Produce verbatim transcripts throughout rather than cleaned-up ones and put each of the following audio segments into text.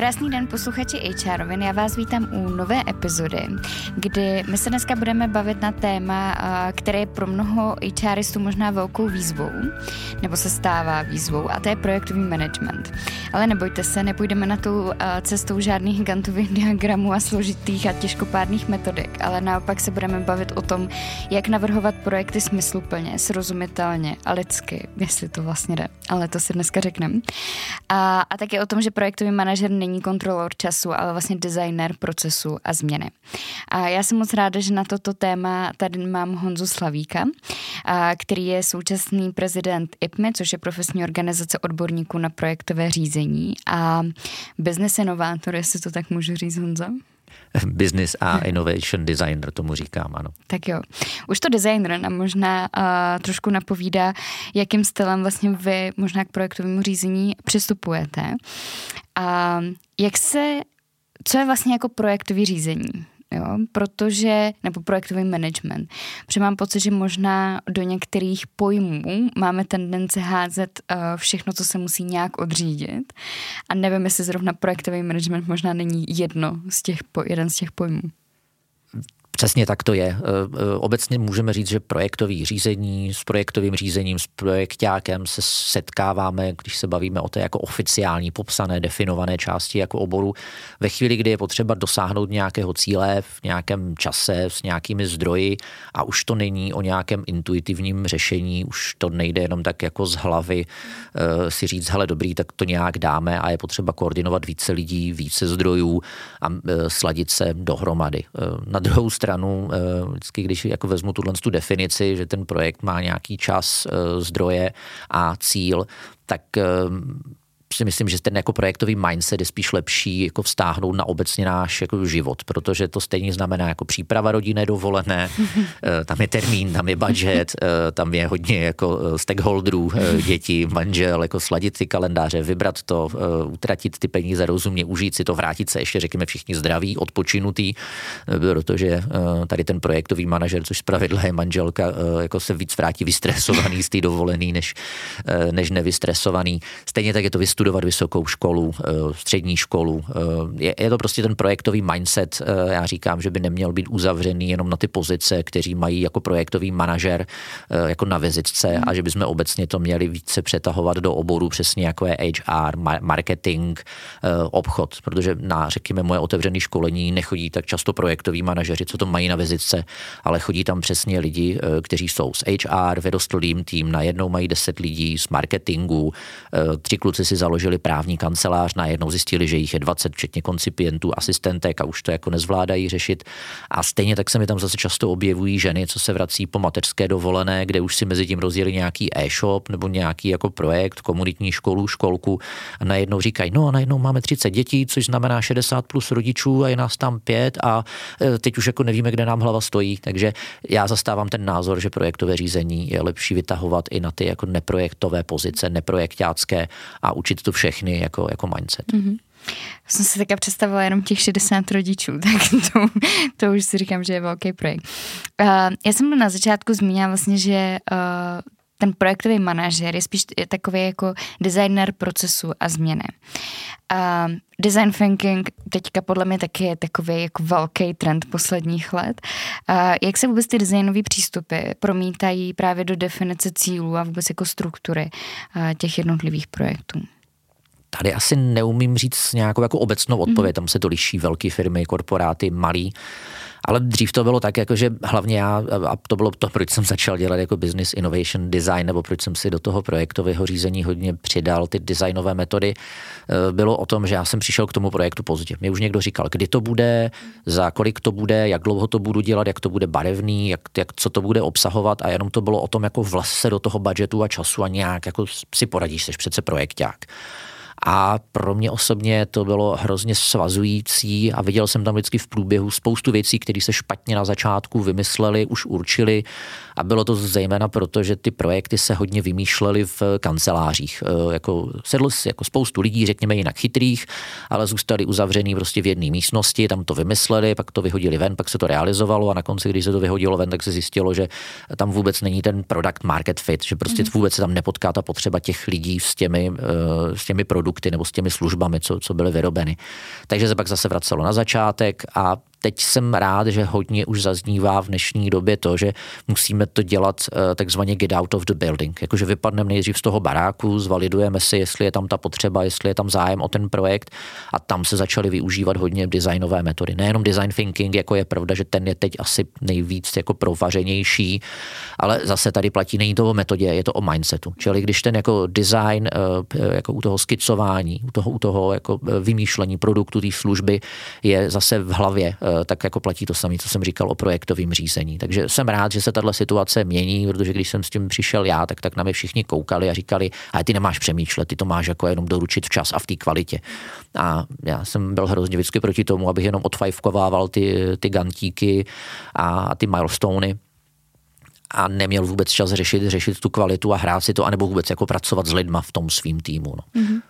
Krásný den, posluchači H R Rovin. Já vás vítám u nové epizody, kdy my se dneska budeme bavit na téma, které je pro mnoho HRistů možná velkou výzvou, nebo se stává výzvou, a to je projektový management. Ale nebojte se, nepůjdeme na tu cestou žádných Gantových diagramů a složitých a těžkopádných metodek, ale naopak se budeme bavit o tom, jak navrhovat projekty smysluplně, srozumitelně a lidsky, jestli to vlastně jde, ale to si dneska řekneme. A, a taky o tom, že projektový manažer není kontrolor času, ale vlastně designer procesu a změny. A já jsem moc ráda, že na toto téma tady mám Honzu Slavíka, a, který je současný prezident I P M I, což je profesní organizace odborníků na projektové řízení a business inovátor, jestli to tak můžu říct, Honza? Business a innovation designer, tomu říkám, ano. Tak jo. Už to designer nám možná uh, trošku napovídá, jakým stylem vlastně vy možná k projektovému řízení přistupujete. A jak se, co je vlastně jako projektový řízení? Jo, protože, nebo projektový management. Protože mám pocit, že možná do některých pojmů máme tendenci házet uh, všechno, co se musí nějak odřídit. A nevím, jestli zrovna projektový management možná není jedno z těch, jeden z těch pojmů. Přesně tak to je. Obecně můžeme říct, že projektový řízení, s projektovým řízením, s projekťákem se setkáváme, když se bavíme o té jako oficiální, popsané, definované části jako oboru, ve chvíli, kdy je potřeba dosáhnout nějakého cíle v nějakém čase s nějakými zdroji a už to není o nějakém intuitivním řešení, už to nejde jenom tak jako z hlavy uh, si říct, hele dobrý, tak to nějak dáme a je potřeba koordinovat více lidí, více zdrojů a uh, sladit se dohromady. Uh, na druhou stranu vždycky, když jako vezmu tuhle tu definici, že ten projekt má nějaký čas, zdroje a cíl, tak si myslím, že ten jako projektový mindset je spíš lepší jako vztáhnout na obecně náš jako život, protože to stejně znamená jako příprava rodinné dovolené, tam je termín, tam je budget, tam je hodně jako stakeholderů, děti, manžel, jako sladit ty kalendáře, vybrat to, utratit ty peníze rozumně, užít si to, vrátit se ještě, řekněme, všichni zdraví, odpočinutý, protože tady ten projektový manažer, což zpravidla je manželka, jako se víc vrátí vystresovaný z té dovolený, než, než nevystresovaný. Stejně tak je to vystudovat vysokou školu, střední školu. Je, je to prostě ten projektový mindset. Já říkám, že by neměl být uzavřený jenom na ty pozice, kteří mají jako projektový manažer jako na vizitce a že bychom obecně to měli více přetahovat do oboru, přesně jako je H R, marketing, obchod, protože na, řekněme, moje otevřené školení nechodí tak často projektoví manažeři, co to mají na vizitce, ale chodí tam přesně lidi, kteří jsou z H R, vyrostlým tým, najednou mají deset lidí z marketingu, tři kluci si založili právní kancelář, najednou zjistili, že jich je dvacet, včetně koncipientů, asistentek a už to jako nezvládají řešit. A stejně tak se mi tam zase často objevují ženy, co se vrací po mateřské dovolené, kde už si mezi tím rozjeli nějaký e-shop nebo nějaký jako projekt, komunitní školu, školku a najednou říkají, no a najednou máme třicet dětí, což znamená šedesát plus rodičů a je nás tam pět a teď už jako nevíme, kde nám hlava stojí. Takže já zastávám ten názor, že projektové řízení je lepší vytahovat i na ty jako neprojektové pozice, neprojektácké a učit to všechny jako, jako mindset. Mm-hmm. Jsem si taká představila jenom těch šedesát rodičů, tak to, to už si říkám, že je velký projekt. Uh, já jsem na začátku zmínila vlastně, že uh, ten projektový manažer je spíš takový jako designer procesu a změny. Uh, design thinking teďka podle mě taky je takový jako velký trend posledních let. Uh, jak se vůbec ty designové přístupy promítají právě do definice cílů a vůbec jako struktury uh, těch jednotlivých projektů? Tady asi neumím říct nějakou jako obecnou odpověď, tam se to liší velké firmy, korporáty, malý. Ale dřív to bylo tak, jako že hlavně já, a to bylo to, proč jsem začal dělat jako business innovation design, nebo proč jsem si do toho projektového řízení hodně přidal ty designové metody, bylo o tom, že já jsem přišel k tomu projektu pozdě. Mě už někdo říkal, kdy to bude, za kolik to bude, jak dlouho to budu dělat, jak to bude barevný, jak, jak co to bude obsahovat a jenom to bylo o tom, jako vlast se do toho budgetu a času a nějak jako si poradíš, jsi přece projekťák. A pro mě osobně to bylo hrozně svazující a viděl jsem tam vždycky v průběhu spoustu věcí, které se špatně na začátku vymysleli, už určili a bylo to zejména proto, že ty projekty se hodně vymýšlely v kancelářích. Jako sedl jako spoustu lidí, řekněme jinak chytrých, ale zůstali uzavřený prostě v jedné místnosti, tam to vymysleli, pak to vyhodili ven, pak se to realizovalo a na konci, když se to vyhodilo ven, tak se zjistilo, že tam vůbec není ten product market fit, že prostě vůbec se tam nepotká ta potřeba těch lidí s těmi, s těmi produkty produkty nebo s těmi službami, co, co byly vyrobeny. Takže se pak zase vracelo na začátek a teď jsem rád, že hodně už zaznívá v dnešní době to, že musíme to dělat takzvaně get out of the building. Jakože vypadneme nejdřív z toho baráku, zvalidujeme si, jestli je tam ta potřeba, jestli je tam zájem o ten projekt a tam se začaly využívat hodně designové metody. Nejenom design thinking, jako je pravda, že ten je teď asi nejvíc jako provařenější, ale zase tady platí, není to o metodě, je to o mindsetu. Čili když ten jako design, jako u toho skicování, u toho, u toho jako vymýšlení produktu, té služby je zase v hlavě, tak jako platí to samé, co jsem říkal o projektovém řízení. Takže jsem rád, že se tahle situace mění, protože když jsem s tím přišel já, tak, tak na mě všichni koukali a říkali, ale ty nemáš přemýšlet, ty to máš jako jenom doručit včas a v té kvalitě. A já jsem byl hrozně vždycky proti tomu, abych jenom odfajfkovával ty, ty gantíky a, a ty milestony a neměl vůbec čas řešit, řešit tu kvalitu a hrát si to, anebo vůbec jako pracovat s lidma v tom svým týmu. No. Mm-hmm.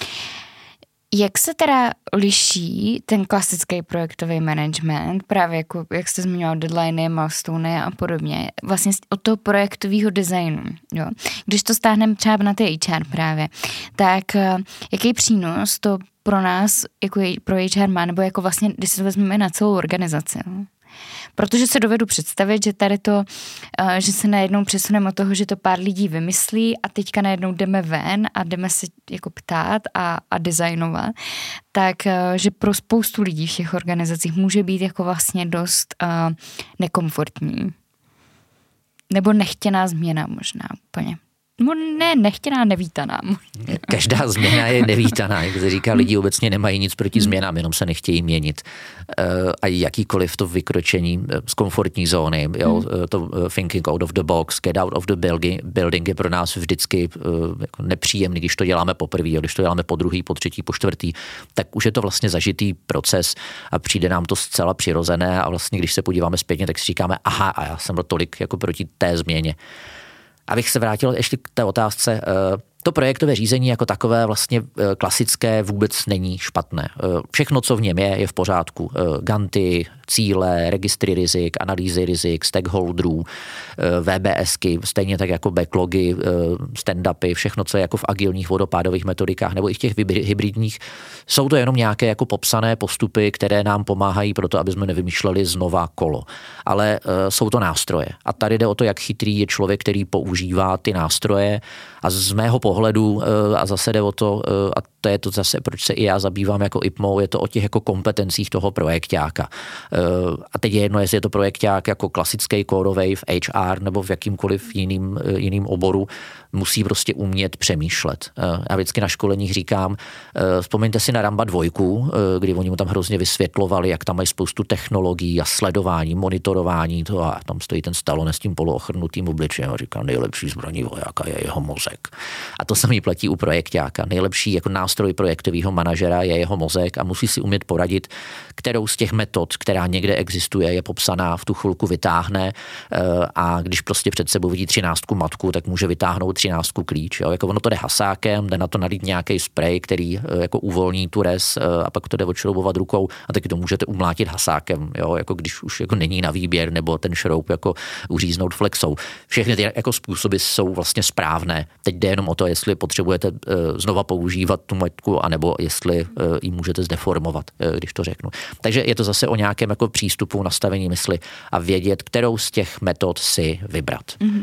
Jak se teda liší ten klasický projektový management, právě jako, jak jste zmiňoval, deadliny, milestony a podobně, vlastně od toho projektového designu, jo? Když to stáhneme třeba na ty H R právě, tak jaký přínos to pro nás, jako pro H R má, nebo jako vlastně, když se to vezmeme na celou organizaci, jo? Protože se dovedu představit, že tady to, že se najednou přesuneme od toho, že to pár lidí vymyslí a teďka najednou jdeme ven a jdeme se jako ptát a, a designovat, tak že pro spoustu lidí v těch organizacích může být jako vlastně dost uh, nekomfortní. Nebo nechtěná změna možná úplně. No ne, nechtěná, nevítaná. Každá změna je nevítaná. Jak se říká, lidi obecně nemají nic proti změnám, jenom se nechtějí měnit. A jakýkoliv to vykročení z komfortní zóny, jo, to thinking out of the box, get out of the building je pro nás vždycky jako nepříjemný, když to děláme poprvé, když to děláme po druhý, po třetí, po čtvrtý, tak už je to vlastně zažitý proces a přijde nám to zcela přirozené a vlastně, když se podíváme zpětně, tak si říkáme, aha, a já jsem byl tolik jako proti té změně. Abych se vrátil ještě k té otázce, to projektové řízení jako takové vlastně klasické vůbec není špatné. Všechno, co v něm je, je v pořádku. Ganty, cíle, registry rizik, analýzy rizik, stakeholderů, VBSky, stejně tak jako backlogy, stand-upy, všechno, co je jako v agilních vodopádových metodikách nebo i v těch hybridních, jsou to jenom nějaké jako popsané postupy, které nám pomáhají pro to, aby jsme nevymýšleli znova kolo. Ale jsou to nástroje. A tady jde o to, jak chytrý je člověk, který používá ty nástroje a z mého pohledu a zase jde o to, a to je to zase, proč se i já zabývám jako I P M O, je to o těch jako kompetencích toho projekťáka. A teď je jedno, jestli je to projekťák jako klasický kórovej v H R nebo v jakýmkoliv jiným, jiným oboru, musí prostě umět přemýšlet. Já vždycky na školeních říkám, vzpomeňte si na Ramba dvojku, kdy oni mu tam hrozně vysvětlovali, jak tam mají spoustu technologií a sledování, monitorování to a tam stojí ten Stallone s tím poloochrnutým obličejem a říká, nejlepší zbraní vojáka je jeho mozek. A to samý platí u projekťáka. Nejlepší jako nástroj projektového manažera je jeho mozek a musí si umět poradit, kterou z těch metod, která někde existuje, je popsaná, v tu chvilku vytáhne a když prostě před sebou vidí třináctku matku, tak může vytáhnout třináctku klíč. Jo? Jako ono to jde hasákem, jde na to nalít nějaký sprej, který jako uvolní tu res a pak to jde odšroubovat rukou a taky to můžete umlátit hasákem, jo? Jako když už jako není na výběr nebo ten šroub jako uříznout flexou. Všechny ty jako způsoby jsou vlastně správné. Teď jde jenom o to, jestli potřebujete znova používat tu matku, anebo jestli ji můžete zdeformovat, když to řeknu. Takže je to zase o nějakém jako přístupu, nastavení mysli a vědět, kterou z těch metod si vybrat. Mm-hmm.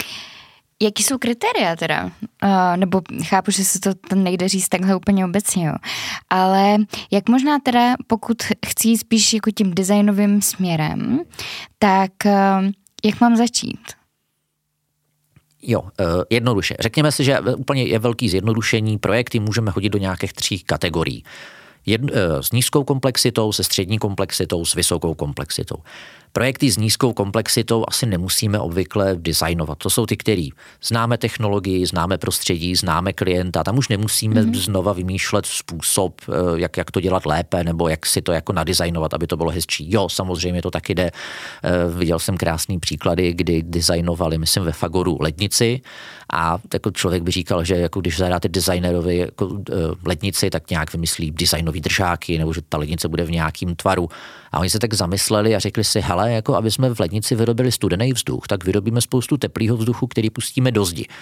Jaký jsou kritéria teda? Uh, nebo chápu, že se to tam nejde říct takhle úplně obecně, jo. Ale jak možná teda, pokud chci jít spíš jako tím designovým směrem, tak uh, jak mám začít? Jo, jednoduše. Řekněme si, že úplně je velký zjednodušení. Projekty můžeme hodit do nějakých tří kategorií. Jedn, s nízkou komplexitou, se střední komplexitou, s vysokou komplexitou. Projekty s nízkou komplexitou asi nemusíme obvykle designovat. To jsou ty, který známe technologii, známe prostředí, známe klienta. Tam už nemusíme mm-hmm. znova vymýšlet způsob, jak, jak to dělat lépe, nebo jak si to jako nadizajnovat, aby to bylo hezčí. Jo, samozřejmě to taky jde. Viděl jsem krásný příklady, kdy designovali, myslím, ve Fagoru lednici a jako člověk by říkal, že jako když zadáte designerovi jako lednici, tak nějak vymyslí designový držáky, nebo že ta lednice bude v nějakým tvaru. A oni se tak zamysleli a řekli si, hele, jako aby jsme v lednici vyrobili studený vzduch, tak vyrobíme spoustu teplého vzduchu, který pustíme do zdi.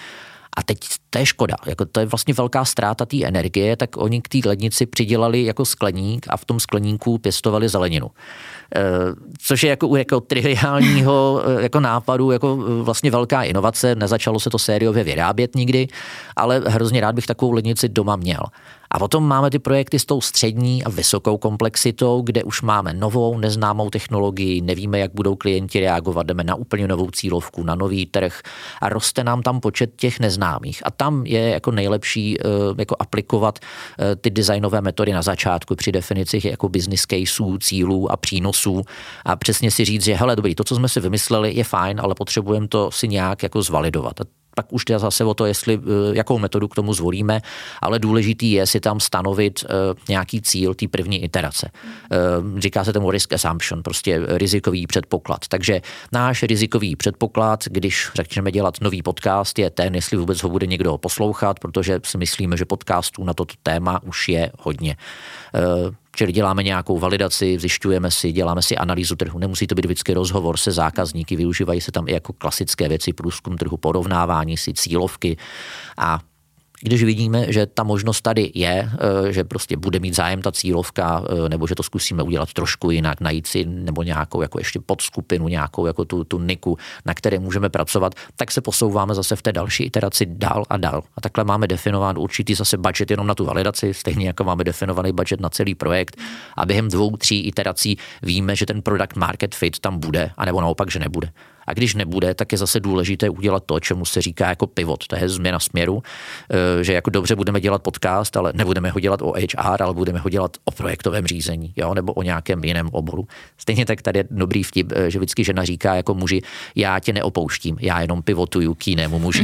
A teď to je škoda, jako to je vlastně velká ztráta té energie, tak oni k té lednici přidělali jako skleník a v tom skleníku pěstovali zeleninu. E, což je jako u jako triviálního jako nápadu jako vlastně velká inovace, nezačalo se to sériově vyrábět nikdy, ale hrozně rád bych takovou lednici doma měl. A potom máme ty projekty s tou střední a vysokou komplexitou, kde už máme novou, neznámou technologii, nevíme, jak budou klienti reagovat, jdeme na úplně novou cílovku, na nový trh a roste nám tam počet těch neznámých. A tam je jako nejlepší jako aplikovat ty designové metody na začátku při definici jako business caseů, cílů a přínosů a přesně si říct, že hele, dobrý, to, co jsme si vymysleli, je fajn, ale potřebujeme to si nějak jako zvalidovat. A pak už jde zase o to, jestli, jakou metodu k tomu zvolíme, ale důležitý je si tam stanovit uh, nějaký cíl té první iterace. Uh, říká se tomu risk assumption, prostě rizikový předpoklad. Takže náš rizikový předpoklad, když řekneme dělat nový podcast, je ten, jestli vůbec ho bude někdo poslouchat, protože si myslíme, že podcastů na toto téma už je hodně. Uh, Čili děláme nějakou validaci, zjišťujeme si, děláme si analýzu trhu. Nemusí to být vždycky rozhovor se zákazníky, využívají se tam i jako klasické věci, průzkum trhu, porovnávání si, cílovky. A když vidíme, že ta možnost tady je, že prostě bude mít zájem ta cílovka, nebo že to zkusíme udělat trošku jinak, najít si nebo nějakou jako ještě podskupinu, nějakou jako tu, tu niku, na které můžeme pracovat, tak se posouváme zase v té další iteraci dál a dál. A takhle máme definován určitý zase budget jenom na tu validaci, stejně jako máme definovaný budget na celý projekt a během dvou, tří iterací víme, že ten product market fit tam bude, anebo naopak, že nebude. A když nebude, tak je zase důležité udělat to, čemu se říká jako pivot, to je změna směru, že jako dobře budeme dělat podcast, ale nebudeme ho dělat o H R, ale budeme ho dělat o projektovém řízení, jo, nebo o nějakém jiném oboru. Stejně tak tady je dobrý vtip, že vždycky žena říká jako muži, já tě neopouštím, já jenom pivotuju k jinému muži.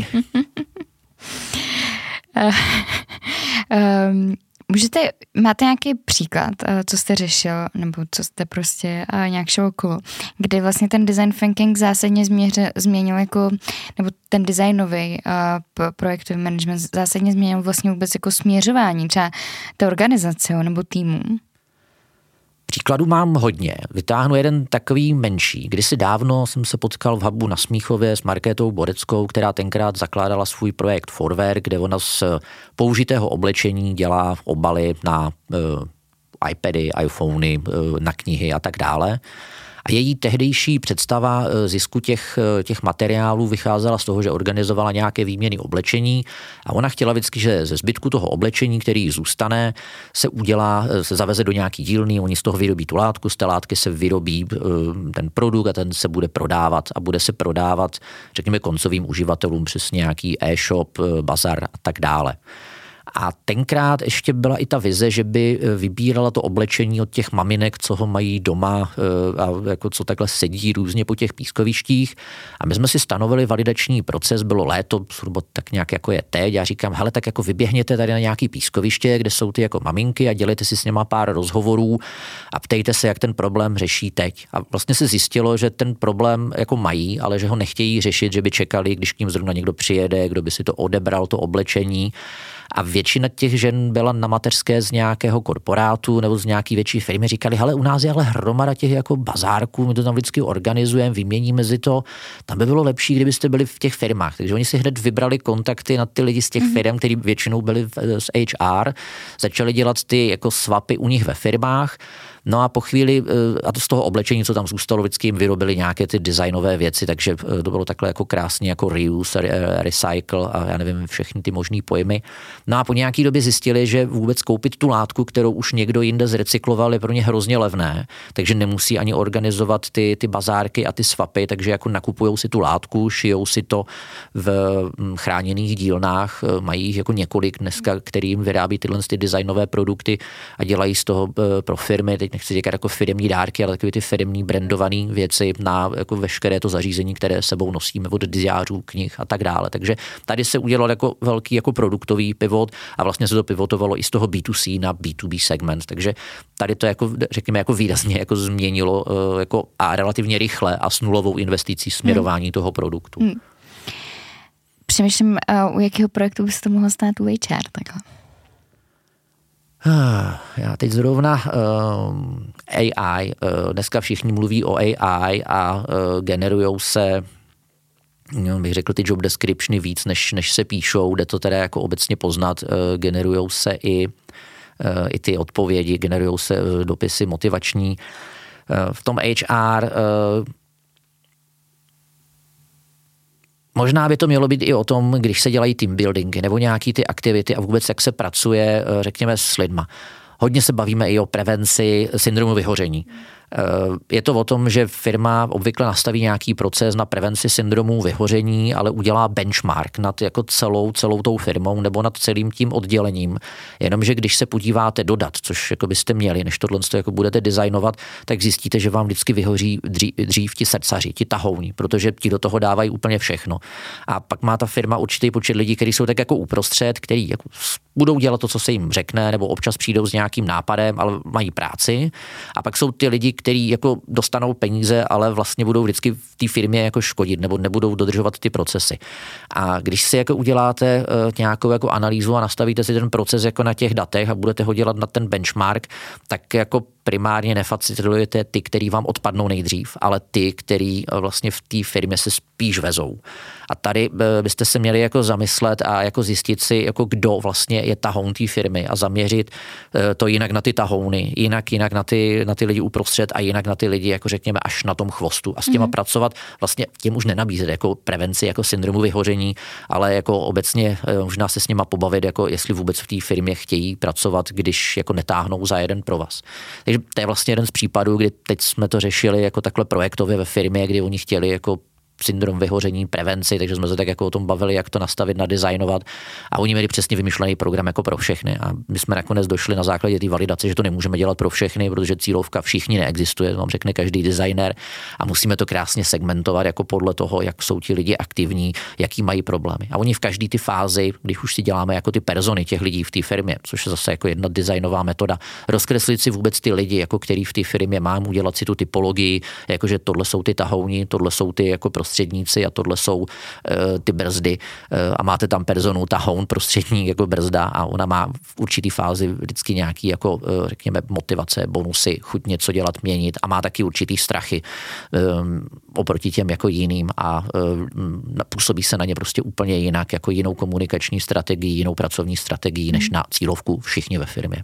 um... Můžete, máte nějaký příklad, co jste řešil, nebo co jste prostě nějak šel okolo, kdy vlastně ten design thinking zásadně změře, změnil jako, nebo ten designový projektový management zásadně změnil vlastně vůbec jako směřování třeba té organizace nebo týmu? Příkladů mám hodně. Vytáhnu jeden takový menší. Kdysi dávno jsem se potkal v hubu na Smíchově s Markétou Boreckou, která tenkrát zakládala svůj projekt Forware, kde ona z použitého oblečení dělá obaly na uh, iPady, iPhony, uh, na knihy a tak dále. A její tehdejší představa zisku těch, těch materiálů vycházela z toho, že organizovala nějaké výměny oblečení a ona chtěla vždycky, že ze zbytku toho oblečení, který zůstane, se udělá, se zaveze do nějaký dílny, oni z toho vyrobí tu látku, z té látky se vyrobí ten produkt a ten se bude prodávat a bude se prodávat, řekněme, koncovým uživatelům přes nějaký e-shop, bazar a tak dále. A tenkrát ještě byla i ta vize, že by vybírala to oblečení od těch maminek, co ho mají doma a jako co takhle sedí různě po těch pískovištích. A my jsme si stanovili validační proces, bylo léto, zhruba tak nějak jako je teď. Já říkám, hele, tak jako vyběhněte tady na nějaký pískoviště, kde jsou ty jako maminky a dělejte si s něma pár rozhovorů a ptejte se, jak ten problém řeší teď. A vlastně se zjistilo, že ten problém jako mají, ale že ho nechtějí řešit, že by čekali, když k ním zrovna někdo přijede, kdo by si to odebral, to oblečení. A většina těch žen byla na mateřské z nějakého korporátu nebo z nějaký větší firmy. Říkali, hele, u nás je ale hromada těch jako bazárků, my to tam vždycky organizujeme, vyměníme si to. Tam by bylo lepší, kdybyste byli v těch firmách. Takže oni si hned vybrali kontakty na ty lidi z těch firm, kteří většinou byli z H R, začali dělat ty jako swapy u nich ve firmách. No a po chvíli, a to z toho oblečení, co tam zůstalo, vždycky jim vyrobili nějaké ty designové věci, takže to bylo takhle jako krásně jako reuse, recycle a já nevím, všechny ty možný pojmy. No a po nějaký době zjistili, že vůbec koupit tu látku, kterou už někdo jinde zrecykloval, je pro ně hrozně levné, takže nemusí ani organizovat ty, ty bazárky a ty swapy, takže jako nakupujou si tu látku, šijou si to v chráněných dílnách, mají jich jako několik dneska, kterým vyrábí tyhle ty designové produkty a dělají z toho pro firmy, teď nechci říkat jako firemní dárky, ale takové ty firemní brandované věci na jako veškeré to zařízení, které sebou nosíme od diářů, knih a tak dále. Takže tady se udělal jako velký jako produktový pivot a vlastně se to pivotovalo i z toho B two C na B two B segment. Takže tady to jako řekněme jako výrazně jako změnilo jako a relativně rychle a s nulovou investicí směrování hmm. toho produktu. Hmm. Přemýšlím, u jakého projektu by se to mohlo stát u H R takhle. Já teď zrovna uh, A I, uh, dneska všichni mluví o A I a uh, generujou se no, bych řekl, ty job descriptiony víc, než, než se píšou, jde to teda jako obecně poznat, generujou se i, i ty odpovědi, generujou se dopisy motivační. V tom H R možná by to mělo být i o tom, když se dělají team buildingy nebo nějaký ty aktivity a vůbec jak se pracuje, řekněme, s lidma. Hodně se bavíme i o prevenci syndromu vyhoření. Je to o tom, že firma obvykle nastaví nějaký proces na prevenci syndromu vyhoření, ale udělá benchmark nad jako celou, celou tou firmou nebo nad celým tím oddělením. Jenomže když se podíváte dodat, což jako byste měli, než tohle jako budete designovat, tak zjistíte, že vám vždycky vyhoří dřív, dřív ti srdcaři, ti tahouni, protože ti do toho dávají úplně všechno. A pak má ta firma určitý počet lidí, kteří jsou tak jako uprostřed, kteří jako budou dělat to, co se jim řekne, nebo občas přijdou s nějakým nápadem, ale mají práci. A pak jsou ty lidi, kteří jako dostanou peníze, ale vlastně budou vždycky v té firmě jako škodit nebo nebudou dodržovat ty procesy. A když si jako uděláte uh, nějakou jako analýzu a nastavíte si ten proces jako na těch datech a budete ho dělat na ten benchmark, tak jako primárně nefacilitujete ty, který vám odpadnou nejdřív, ale ty, který vlastně v té firmě se spíš vezou. A tady byste se měli jako zamyslet a jako zjistit si, jako kdo vlastně je tahoun té firmy a zaměřit to jinak na ty tahouny, jinak, jinak na ty, na ty lidi uprostřed a jinak na ty lidi, jako řekněme, až na tom chvostu. A s těma mm-hmm. pracovat, vlastně těm už nenabízet jako prevenci, jako syndromu vyhoření, ale jako obecně možná se s nima pobavit, jako jestli vůbec v té firmě chtějí pracovat, když jako netáhnou za jeden provaz. Takže to je vlastně jeden z případů, kdy teď jsme to řešili jako takhle projektově ve firmě, kdy oni chtěli jako syndrom vyhoření, prevenci, takže jsme se tak jako o tom bavili, jak to nastavit, nadizajnovat a oni měli přesně vymyšlený program jako pro všechny a my jsme nakonec došli na základě té validace, že to nemůžeme dělat pro všechny, protože cílovka všichni neexistuje, to vám řekne každý designer a musíme to krásně segmentovat jako podle toho, jak jsou ti lidi aktivní, jaký mají problémy. A oni v každé ty fázi, když už si děláme jako ty persony těch lidí v té firmě, což je zase jako jedna designová metoda, rozkreslit si vůbec ty lidi, jako který v té firmě mám, udělat si tu typologii, jakože tohle jsou ty tahouni, tohle jsou ty jako prostředníci a tohle jsou uh, ty brzdy uh, a máte tam personu tahoun, prostředník jako brzda a ona má v určitý fázi vždycky nějaký jako uh, řekněme motivace, bonusy, chuť něco dělat, měnit a má taky určitý strachy um, oproti těm jako jiným a um, působí se na ně prostě úplně jinak, jako jinou komunikační strategii, jinou pracovní strategii, než na cílovku všichni ve firmě.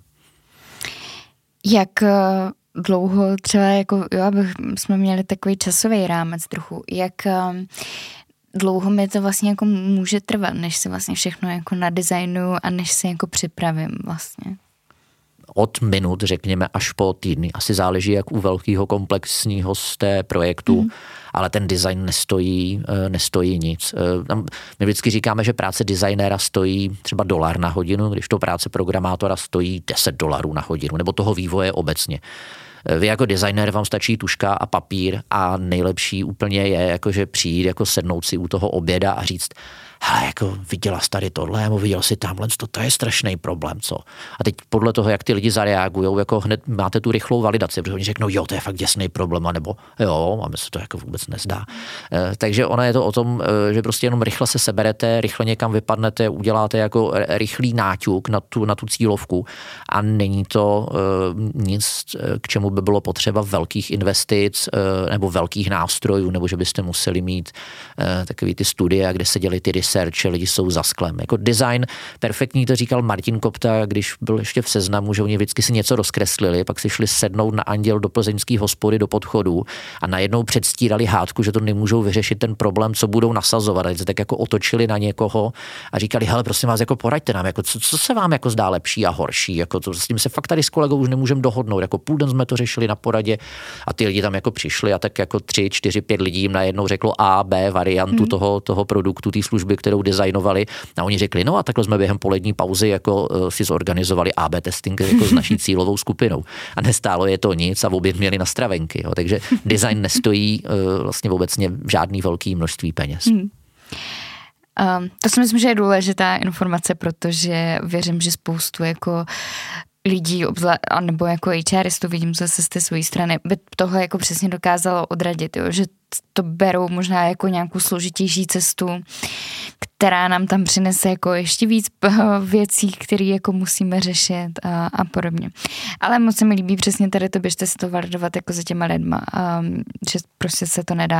Jak dlouho třeba, jako, jo, abych, jsme měli takový časový rámec trochu, jak um, dlouho mi to vlastně jako může trvat, než si vlastně všechno jako nadesignuju a než si jako připravím vlastně? Od minut, řekněme, až po týdny. Asi záleží, jak u velkého komplexního z té projektu, mm. ale ten design nestojí, nestojí nic. My vždycky říkáme, že práce designéra stojí třeba dolar na hodinu, když to práce programátora stojí deset dolarů na hodinu, nebo toho vývoje obecně. Vy jako designér vám stačí tuška a papír a nejlepší úplně je, jakože přijít, jako sednout si u toho oběda a říct, hele, jako viděla jsi tady tohle, nebo viděl jsi tamhle, to, to je strašný problém, co? A teď podle toho, jak ty lidi zareagují, jako hned máte tu rychlou validaci, protože oni řeknou, jo, to je fakt děsný problém, nebo jo, a mi se to jako vůbec nezdá. E, takže ono je to o tom, že prostě jenom rychle se seberete, rychle někam vypadnete, uděláte jako rychlý náťuk na tu, na tu cílovku a není to e, nic, k čemu by bylo potřeba velkých investic e, nebo velkých nástrojů, nebo že byste museli mít e, takový ty studie, kde se děli ty research, lidi jsou za sklem. Jako design, perfektní to říkal Martin Kopta, když byl ještě v Seznamu, že oni vždycky si něco rozkreslili, pak si šli sednout na Anděl do plzeňský hospody do podchodu a najednou předstírali hádku, že to nemůžou vyřešit ten problém, co budou nasazovat. A se tak jako otočili na někoho a říkali, hele, prosím vás, jako poraďte nám, jako co, co se vám jako zdá lepší a horší, jako to, s tím se fakt tady s kolegou už nemůžeme dohodnout, jako půl den jsme to řešili na poradě a ty lidi tam jako přišli a tak jako tři, čtyři, pět lidí jim najednou řeklo A, B variantu hmm. toho, toho produktu, té služby, kterou designovali a oni řekli, no a takhle jsme během polední pauzy jako uh, si zorganizovali A B testing jako s naší cílovou skupinou a nestálo je to nic a v oběd měli na stravenky, jo. Takže design nestojí uh, vlastně obecně žádný velký množství peněz. Hmm. Um, to si myslím, že je důležitá informace, protože věřím, že spoustu jako lidí, obzla- nebo jako HRistů, vidím zase z té své strany, by toho jako přesně dokázalo odradit, jo? Že to berou možná jako nějakou složitější cestu, která nám tam přinese jako ještě víc věcí, které jako musíme řešit a, a podobně. Ale moc se mi líbí přesně tady to, běžte si to validovat jako za těma lidma, um, že prostě se to nedá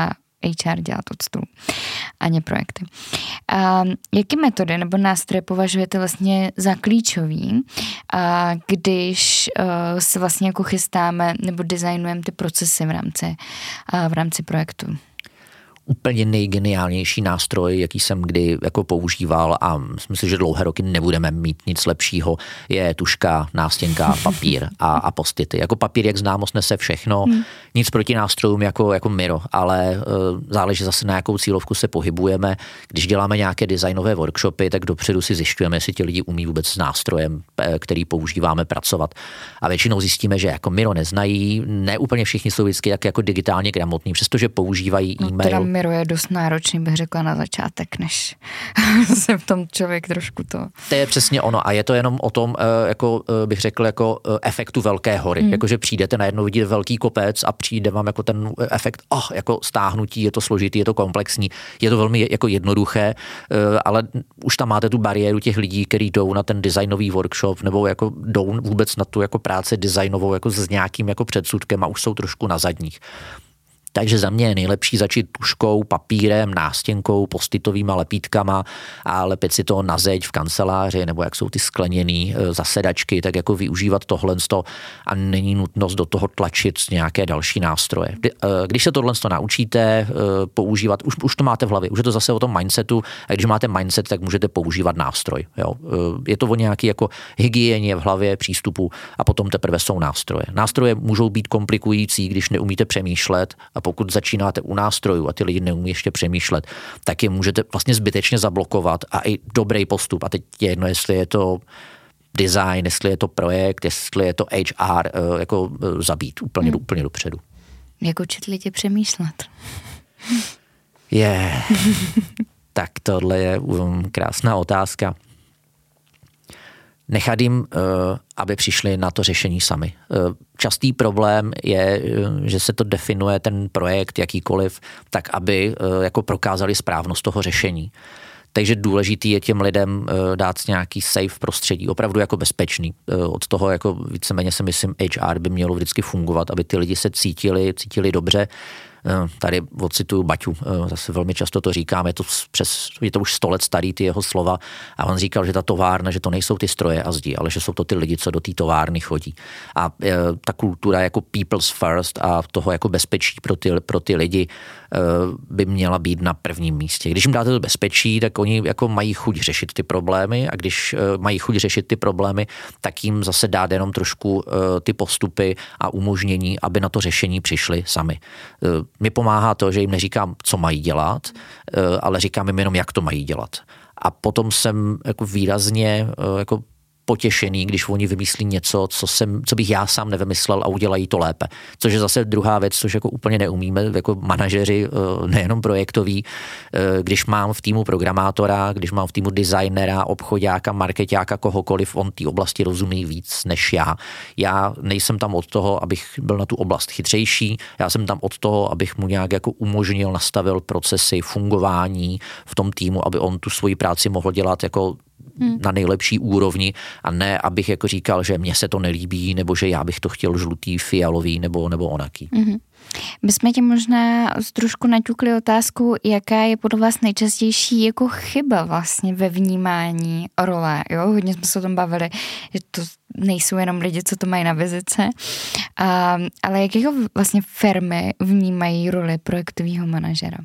H R dělat od stolu a ne projekty. A jaké metody nebo nástroje považujete vlastně za klíčový, a když uh, se vlastně jako chystáme nebo designujeme ty procesy v rámci, uh, v rámci projektu? Úplně nejgeniálnější nástroj, jaký jsem kdy jako používal a myslím, že dlouhé roky nebudeme mít nic lepšího, je tužka, nástěnka, papír a, a postity. Jako papír, jak známost, nese všechno, hmm. nic proti nástrojům jako, jako Miro, ale uh, záleží zase na jakou cílovku se pohybujeme. Když děláme nějaké designové workshopy, tak dopředu si zjišťujeme, jestli ti lidi umí vůbec s nástrojem, který používáme, pracovat. A většinou zjistíme, že jako Miro neznají, ne úplně všichni jsou vždycky tak jako digitálně gramotní, přestože používají e-mail. No, Miro je dost náročný, bych řekla na začátek, než se v tom člověk trošku to... To je přesně ono a je to jenom o tom, jako bych řekl, jako efektu velké hory. Hmm. Jakože přijdete najednou, vidíte velký kopec a přijde vám jako ten efekt, oh, jako stáhnutí, je to složitý, je to komplexní, je to velmi jako jednoduché, ale už tam máte tu bariéru těch lidí, kteří jdou na ten designový workshop nebo jako jdou vůbec na tu jako práci designovou jako s nějakým jako předsudkem a už jsou trošku na zadních. Takže za mě je nejlepší začít tužkou, papírem, nástěnkou, postitovýma lepítkama a lepit si to na zeď v kanceláři, nebo jak jsou ty skleněný zasedačky, tak jako využívat tohle a není nutnost do toho tlačit nějaké další nástroje. Když se tohle naučíte používat, už, už to máte v hlavě, už je to zase o tom mindsetu a když máte mindset, tak můžete používat nástroj. Jo? Je to o nějaký jako hygieně v hlavě, přístupu a potom teprve jsou nástroje. Nástroje můžou být komplikující, když neumíte přemýšlet a pokud začínáte u nástrojů a ty lidi neumí ještě přemýšlet, tak je můžete vlastně zbytečně zablokovat a i dobrý postup. A teď je jedno, jestli je to design, jestli je to projekt, jestli je to H R, jako zabít úplně, hmm. úplně dopředu. Jak učit lidi přemýšlet? Je. Yeah. Tak tohle je um, krásná otázka. Nechat jim, aby přišli na to řešení sami. Častý problém je, že se to definuje ten projekt jakýkoliv, tak aby jako prokázali správnost toho řešení. Takže důležitý je těm lidem dát nějaký safe prostředí, opravdu jako bezpečný. Od toho jako víceméně si myslím H R by mělo vždycky fungovat, aby ty lidi se cítili, cítili dobře. Tady ocituju Baťu, zase velmi často to říkám, je to, přes, je to už sto let starý ty jeho slova a on říkal, že ta továrna, že to nejsou ty stroje a zdi, ale že jsou to ty lidi, co do té továrny chodí. A e, ta kultura jako people's first a toho jako bezpečí pro ty, pro ty lidi e, by měla být na prvním místě. Když jim dáte to bezpečí, tak oni jako mají chuť řešit ty problémy a když e, mají chuť řešit ty problémy, tak jim zase dát jenom trošku e, ty postupy a umožnění, aby na to řešení přišli sami. E, Mi pomáhá to, že jim neříkám, co mají dělat, ale říkám jim jenom, jak to mají dělat. A potom jsem jako výrazně jako potěšený, když oni vymyslí něco, co, jsem, co bych já sám nevymyslel a udělají to lépe. Což je zase druhá věc, což jako úplně neumíme, jako manažeři, nejenom projektoví. Když mám v týmu programátora, když mám v týmu designera, obchodáka, marketáka, kohokoliv, on té oblasti rozumí víc než já. Já nejsem tam od toho, abych byl na tu oblast chytřejší, já jsem tam od toho, abych mu nějak jako umožnil, nastavil procesy, fungování v tom týmu, aby on tu svoji práci mohl dělat jako Hmm. na nejlepší úrovni a ne, abych jako říkal, že mně se to nelíbí, nebo že já bych to chtěl žlutý, fialový, nebo, nebo onaký. Hmm. My jsme tě možná trošku naťukli otázku, jaká je podle vás nejčastější jako chyba vlastně ve vnímání role. Jo? Hodně jsme se o tom bavili, že to nejsou jenom lidi, co to mají na vizice, a, ale jakého vlastně firmy vnímají roli projektového manažera?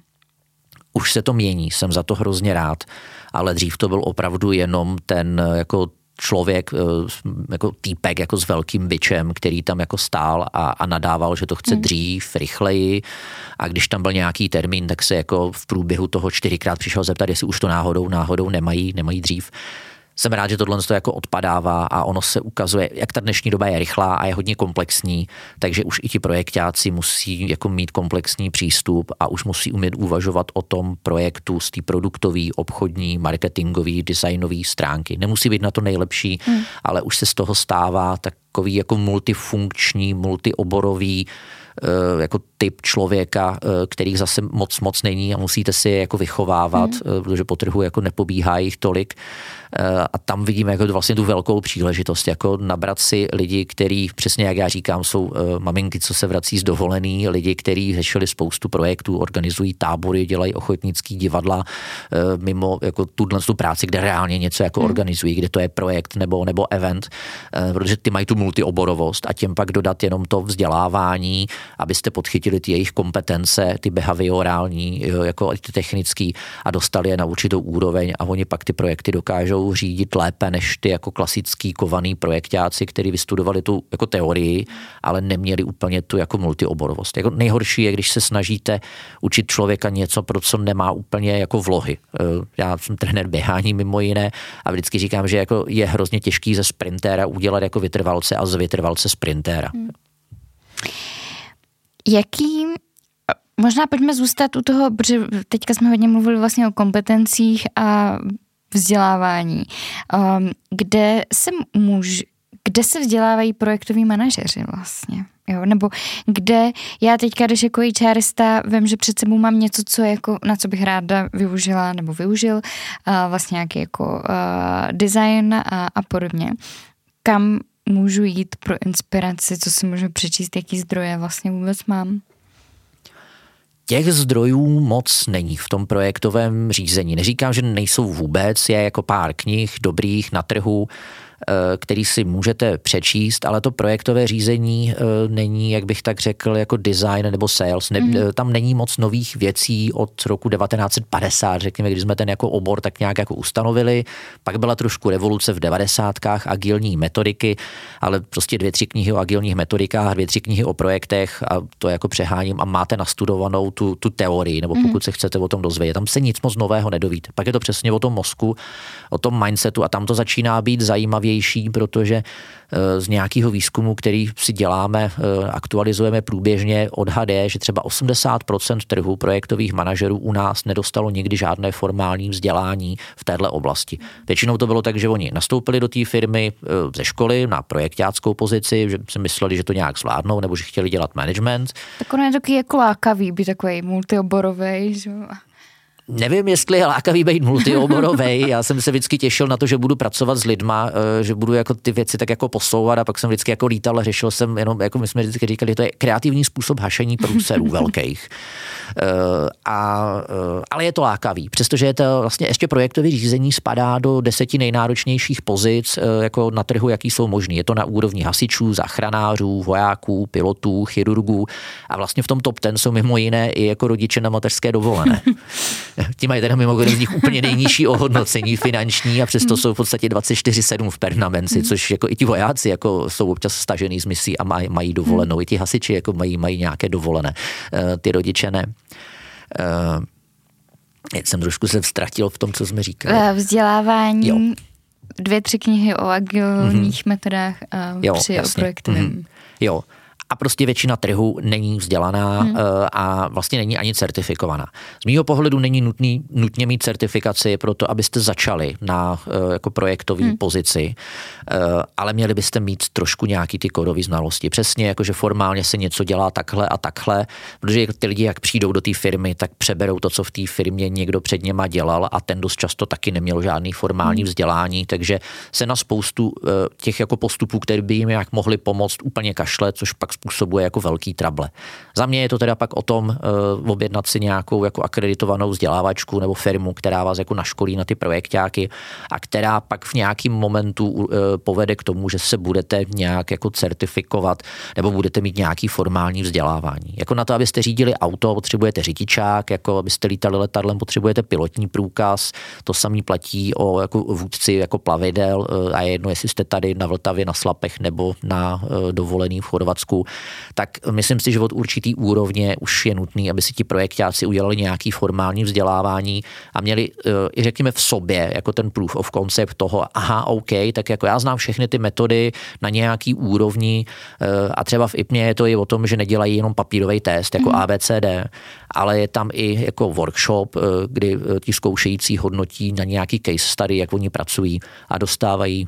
Už se to mění, jsem za to hrozně rád, ale dřív to byl opravdu jenom ten jako člověk, jako týpek jako s velkým bičem, který tam jako stál a, a nadával, že to chce hmm. dřív, rychleji a když tam byl nějaký termín, tak se jako v průběhu toho čtyřikrát přišel zeptat, jestli už to náhodou, náhodou nemají, nemají dřív. Jsem rád, že tohle to jako odpadává a ono se ukazuje, jak ta dnešní doba je rychlá a je hodně komplexní, takže už i ti projektáci musí jako mít komplexní přístup a už musí umět uvažovat o tom projektu z té produktové, obchodní, marketingové, designové stránky. Nemusí být na to nejlepší, hmm. ale už se z toho stává takový jako multifunkční, multioborový jako typ člověka, kterých zase moc moc není a musíte si je jako vychovávat, mm. protože po trhu jako nepobíhá jich tolik. A tam vidíme jako vlastně tu velkou příležitost, jako nabrat si lidi, kteří, přesně jak já říkám, jsou maminky, co se vrací z dovolený, lidi, kteří řešili spoustu projektů, organizují tábory, dělají ochotnický divadla mimo jako tuhle tu práci, kde reálně něco jako hmm. organizují, kde to je projekt nebo, nebo event, protože ty mají tu multioborovost a těm pak dodat jenom to vzdělávání, abyste podchytili ty jejich kompetence, ty behaviorální, jako ty technický a dostali je na určitou úroveň a oni pak ty projekty dokážou řídit lépe než ty jako klasický kovaný projektáci, kteří vystudovali tu jako teorii, ale neměli úplně tu jako multioborovost. Jako nejhorší je, když se snažíte učit člověka něco, pro co nemá úplně jako vlohy. Já jsem trenér běhání mimo jiné a vždycky říkám, že jako je hrozně těžký ze sprintéra udělat jako vytrvalce a z vytrvalce sprintéra. Hmm. Jaký možná pojďme zůstat u toho, protože teďka jsme hodně mluvili vlastně o kompetencích a vzdělávání. Um, kde se můž, kde se vzdělávají projektoví manažeři vlastně? Jo? Nebo kde já teďka, když jako HRista vím, že před sebou mám něco, co jako, na co bych ráda využila nebo využil, uh, vlastně nějaký jako uh, design a, a podobně. Kam můžu jít pro inspiraci, co si můžu přečíst, jaký zdroje vlastně vůbec mám? Těch zdrojů moc není v tom projektovém řízení. Neříkám, že nejsou vůbec, je jako pár knih dobrých na trhu, který si můžete přečíst, ale to projektové řízení není, jak bych tak řekl, jako design nebo sales. Ne, mm. Tam není moc nových věcí od roku devatenáct set padesát, řekněme, když jsme ten jako obor tak nějak jako ustanovili. Pak byla trošku revoluce v devadesátkách, agilní metodiky, ale prostě dvě, tři knihy o agilních metodikách, dvě, tři knihy o projektech a to jako přeháním a máte nastudovanou tu, tu teorii, nebo pokud mm. se chcete o tom dozvědět. Tam se nic moc nového nedovíte. Pak je to přesně o tom mozku, o tom mindsetu a tam to začíná být zajímavě, protože z nějakého výzkumu, který si děláme, aktualizujeme průběžně, odhad je, že třeba osmdesát procent trhu projektových manažerů u nás nedostalo nikdy žádné formální vzdělání v téhle oblasti. Většinou to bylo tak, že oni nastoupili do té firmy ze školy na projektáckou pozici, že si mysleli, že to nějak zvládnou, nebo že chtěli dělat management. Tak ono je taky jako lákavý, být takový multioborovej, že? Nevím, jestli je lákavý být multioborovej. Já jsem se vždycky těšil na to, že budu pracovat s lidma, že budu jako ty věci tak jako posouvat a pak jsem vždycky jako lítal a řešil jsem jenom, jako my jsme vždycky říkali, že to je kreativní způsob hašení průserů velkých. A, ale je to lákavý, přestože je to vlastně ještě projektové řízení spadá do deseti nejnáročnějších pozic jako na trhu, jaký jsou možný. Je to na úrovni hasičů, záchranářů, vojáků, pilotů, chirurgů a vlastně v tom top ten jsou mimo jiné i jako rodiče na mateřské dovolené. Ti mají teda mimochodem z nich úplně nejnižší ohodnocení finanční a přesto jsou v podstatě dvacet čtyři sedm v permanenci, což jako i ti vojáci jako jsou občas stažený z misí a mají, mají dovolenou. I ti hasiči jako mají, mají nějaké dovolené. Ty rodiče ne. Já jsem trošku se ztratil v tom, co jsme říkali. Vzdělávání, jo. Dvě, tři knihy o agilních mm-hmm. metodách a jo, tři jasně. O projektovém. Mm-hmm. Jo. A prostě většina trhu není vzdělaná hmm. a vlastně není ani certifikovaná. Z mýho pohledu není nutný, nutně mít certifikaci pro to, abyste začali na jako projektové hmm. pozici, ale měli byste mít trošku nějaký ty kódové znalosti. Přesně, jakože formálně se něco dělá takhle a takhle, protože ty lidi, jak přijdou do té firmy, tak přeberou to, co v té firmě někdo před něma dělal a ten dost často taky neměl žádný formální hmm. vzdělání, takže se na spoustu těch jako postupů, které by jim jak mohli pomoct, úplně kašle, což pak způsobuje jako velký trable. Za mě je to teda pak o tom uh, objednat si nějakou jako akreditovanou vzdělávačku nebo firmu, která vás jako naškolí na ty projektáky a která pak v nějakém momentu uh, povede k tomu, že se budete nějak jako certifikovat nebo budete mít nějaký formální vzdělávání. Jako na to, abyste řídili auto, potřebujete řidičák, jako abyste lítali letadlem, potřebujete pilotní průkaz, to samý platí o jako vůdci jako plavidel uh, a je jedno, jestli jste tady na Vltavě, na Slapech nebo na uh, dovolený v Chorvatsku, tak myslím si, že od určitý úrovně už je nutný, aby si ti projektáci udělali nějaký formální vzdělávání a měli, řekněme, v sobě jako ten proof of concept toho, aha, OK, tak jako já znám všechny ty metody na nějaký úrovni a třeba v I P M je to i o tom, že nedělají jenom papírový test jako mm-hmm. A B C D, ale je tam i jako workshop, kdy ti zkoušející hodnotí na nějaký case study, jak oni pracují a dostávají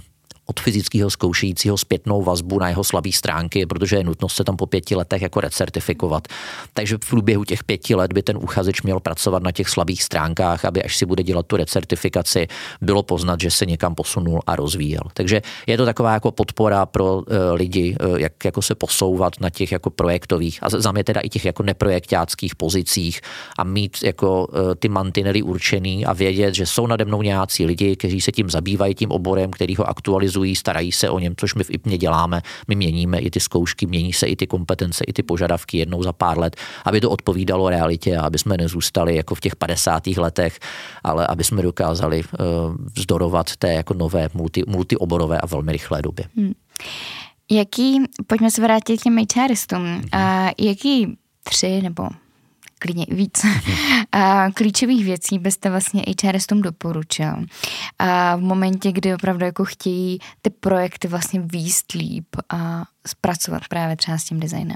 od fyzického zkoušejícího zpětnou vazbu na jeho slabé stránky, protože je nutnost se tam po pěti letech jako recertifikovat. Takže v průběhu těch pěti let by ten uchazeč měl pracovat na těch slabých stránkách, aby až si bude dělat tu recertifikaci, bylo poznat, že se někam posunul a rozvíjel. Takže je to taková jako podpora pro uh, lidi, uh, jak jako se posouvat na těch jako projektových a za mě teda i těch jako neprojektáckých pozicích a mít jako uh, ty mantinely určený a vědět, že jsou nade mnou nějací lidi, kteří se tím zabývají, tím oborem, který ho aktualizují, starají se o něm, což my v I P M E děláme. My měníme i ty zkoušky, mění se i ty kompetence, i ty požadavky jednou za pár let, aby to odpovídalo realitě a aby jsme nezůstali jako v těch padesátých letech, ale aby jsme dokázali uh, vzdorovat té jako nové multi, multioborové a velmi rychlé době. Hmm. Jaký, pojďme se vrátit k těm HRistům, hmm. a jaký tři nebo klidně víc a klíčových věcí byste vlastně HRistům doporučil a v momentě, kdy opravdu jako chtějí ty projekty vlastně výst líp a zpracovat právě třeba s tím designem?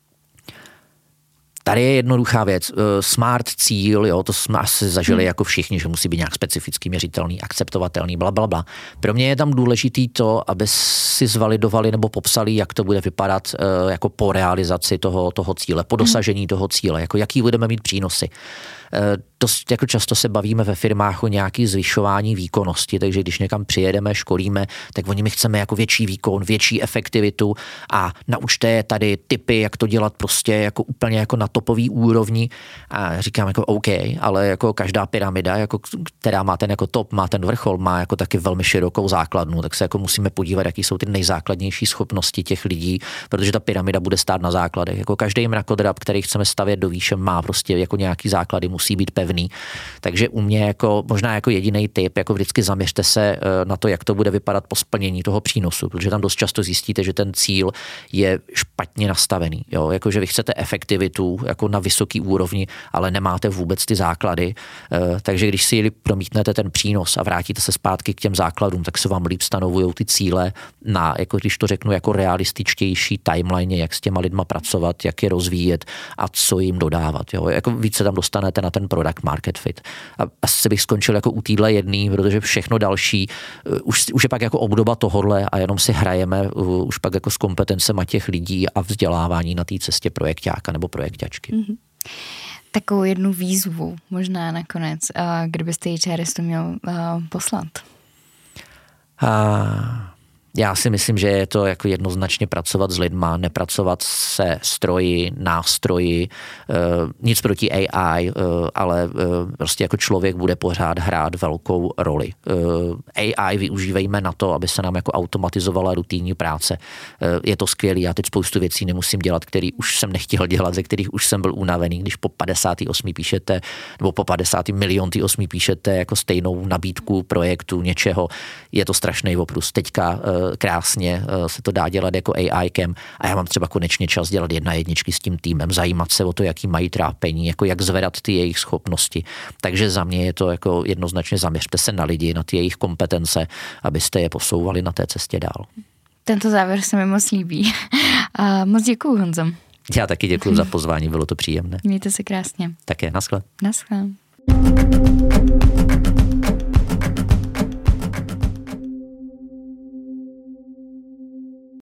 Tady je jednoduchá věc. Smart cíl, jo, to jsme asi zažili hmm. jako všichni, že musí být nějak specificky měřitelný, akceptovatelný, blablabla. Pro mě je tam důležitý to, aby si zvalidovali nebo popsali, jak to bude vypadat jako po realizaci toho, toho cíle, po dosažení hmm. toho cíle, jako jaký budeme mít přínosy. Dost jako často se bavíme ve firmách o nějaký zvyšování výkonnosti, takže když někam přijedeme, školíme, tak oni my chceme jako větší výkon, větší efektivitu a naučte je tady tipy, jak to dělat prostě jako úplně jako na topový úrovni a říkám jako OK, ale jako každá pyramida, jako, která má ten jako top, má ten vrchol, má jako taky velmi širokou základnu, tak se jako musíme podívat, jaký jsou ty nejzákladnější schopnosti těch lidí, protože ta pyramida bude stát na základech. Jako každý mrakodrap, který chceme stavět do výše, má prostě jako nějaký základy, musí být pevný. Takže u mě jako možná jako jediný tip, jako vždycky zaměřte se na to, jak to bude vypadat po splnění toho přínosu, protože tam dost často zjistíte, že ten cíl je špatně nastavený. Jo? Jako, že vy chcete efektivitu jako na vysoký úrovni, ale nemáte vůbec ty základy. Takže když si promítnete ten přínos a vrátíte se zpátky k těm základům, tak se vám líp stanovují ty cíle na, jako když to řeknu, jako realističtější timeline, jak s těma lidma pracovat, jak je rozvíjet a co jim dodávat. Jo? Jako víc se tam dostanete na ten product market fit. A asi bych skončil jako u téhle jedný, protože všechno další uh, už, už je pak jako obdoba tohodle a jenom si hrajeme uh, už pak jako s kompetencema těch lidí a vzdělávání na té cestě projekťáka nebo projekťačky. Mm-hmm. Takovou jednu výzvu možná nakonec, uh, kdybyste HRistu měl uh, poslat? Uh... Já si myslím, že je to jako jednoznačně pracovat s lidma, nepracovat se stroji, nástroji, uh, nic proti A I, uh, ale uh, prostě jako člověk bude pořád hrát velkou roli. Uh, A I využívejme na to, aby se nám jako automatizovala rutinní práce. Uh, je to skvělý, já teď spoustu věcí nemusím dělat, který už jsem nechtěl dělat, ze kterých už jsem byl unavený, když po padesátý osmý píšete, nebo po padesátý miliontý osmý píšete jako stejnou nabídku projektu, něčeho, je to strašný oprus. Teďka uh, krásně se to dá dělat jako A I kem a já mám třeba konečně čas dělat jedna jedničky s tím týmem, zajímat se o to, jaký mají trápení, jako jak zvedat ty jejich schopnosti. Takže za mě je to jako jednoznačně zaměřte se na lidi, na ty jejich kompetence, abyste je posouvali na té cestě dál. Tento závěr se mi moc líbí. A moc děkuju, Honzo. Já taky děkuju za pozvání, bylo to příjemné. Mějte se krásně. Také, naschle. Naschle.